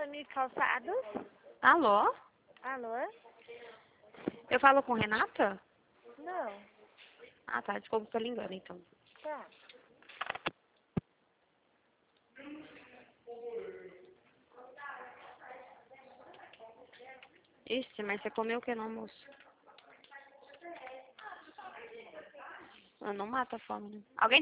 Stephanie Calçados. Alô? Alô? Eu falo com Renata? Não. Ah, tá. Desculpa, tô ligando, então. Tá. Ixi, mas você comeu o que no almoço? Não mata a fome, né? Alguém